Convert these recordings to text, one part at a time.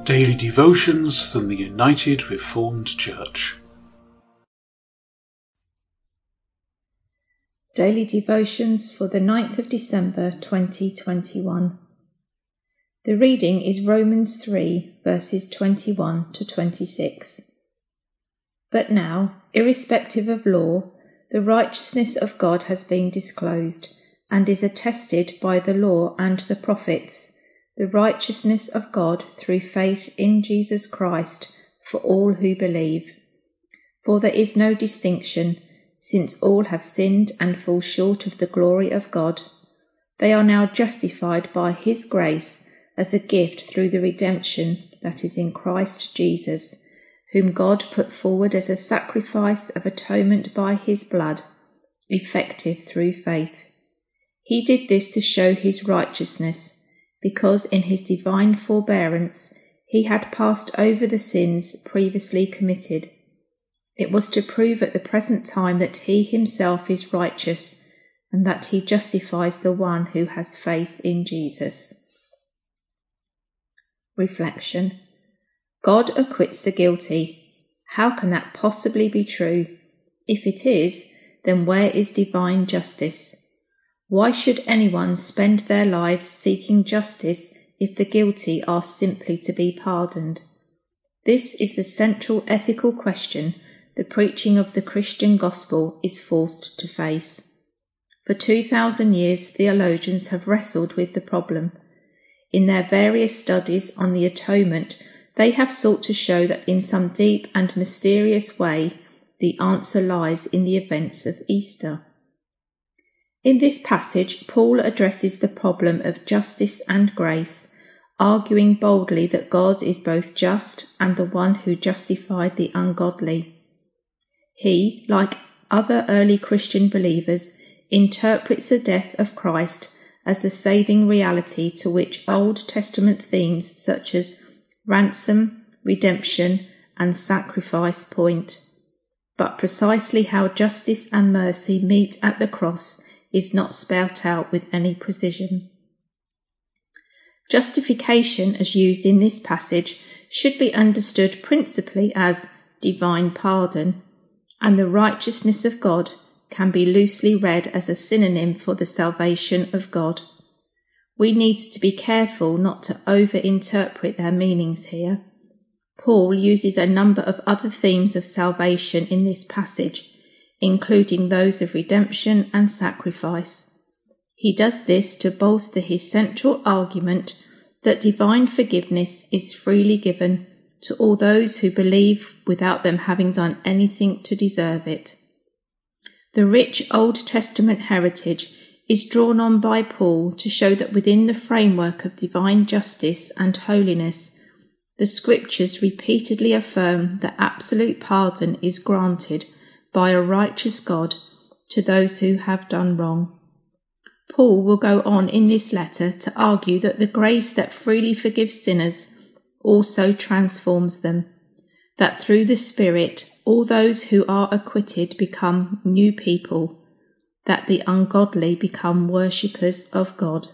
Daily Devotions from the United Reformed Church. Daily Devotions for the 9th of December 2021. The reading is Romans 3, verses 21 to 26. But now, irrespective of law, the righteousness of God has been disclosed, and is attested by the law and the prophets, the righteousness of God through faith in Jesus Christ for all who believe. For there is no distinction, since all have sinned and fall short of the glory of God. They are now justified by His grace as a gift through the redemption that is in Christ Jesus, whom God put forward as a sacrifice of atonement by His blood, effective through faith. He did this to show His righteousness, because in His divine forbearance He had passed over the sins previously committed. It was to prove at the present time that He Himself is righteous, and that He justifies the one who has faith in Jesus. Reflection. God acquits the guilty. How can that possibly be true? If it is, then where is divine justice? Why should anyone spend their lives seeking justice if the guilty are simply to be pardoned? This is the central ethical question the preaching of the Christian gospel is forced to face. For 2,000 years, theologians have wrestled with the problem. In their various studies on the atonement, they have sought to show that in some deep and mysterious way, the answer lies in the events of Easter. In this passage, Paul addresses the problem of justice and grace, arguing boldly that God is both just and the one who justified the ungodly. He, like other early Christian believers, interprets the death of Christ as the saving reality to which Old Testament themes such as ransom, redemption, and sacrifice point. But precisely how justice and mercy meet at the cross is not spelt out with any precision. Justification, as used in this passage, should be understood principally as divine pardon, and the righteousness of God can be loosely read as a synonym for the salvation of God. We need to be careful not to over-interpret their meanings here. Paul uses a number of other themes of salvation in this passage, including those of redemption and sacrifice. He does this to bolster his central argument that divine forgiveness is freely given to all those who believe without them having done anything to deserve it. The rich Old Testament heritage is drawn on by Paul to show that within the framework of divine justice and holiness, the Scriptures repeatedly affirm that absolute pardon is granted by a righteous God to those who have done wrong. Paul will go on in this letter to argue that the grace that freely forgives sinners also transforms them, that through the Spirit all those who are acquitted become new people, that the ungodly become worshippers of God.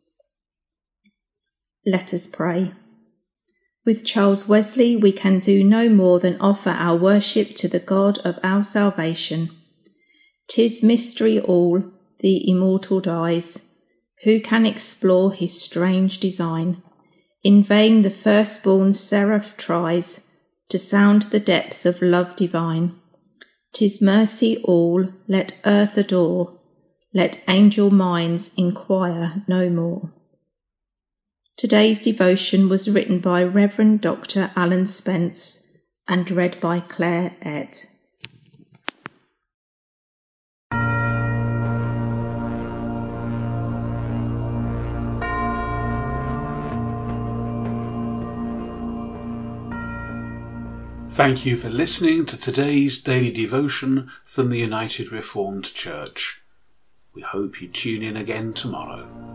Let us pray. With Charles Wesley, we can do no more than offer our worship to the God of our salvation. 'Tis mystery all, the immortal dies. Who can explore his strange design? In vain the firstborn seraph tries to sound the depths of love divine. 'Tis mercy all, let earth adore, let angel minds inquire no more. Today's devotion was written by Reverend Dr. Alan Spence and read by Claire Ett. Thank you for listening to today's daily devotion from the United Reformed Church. We hope you tune in again tomorrow.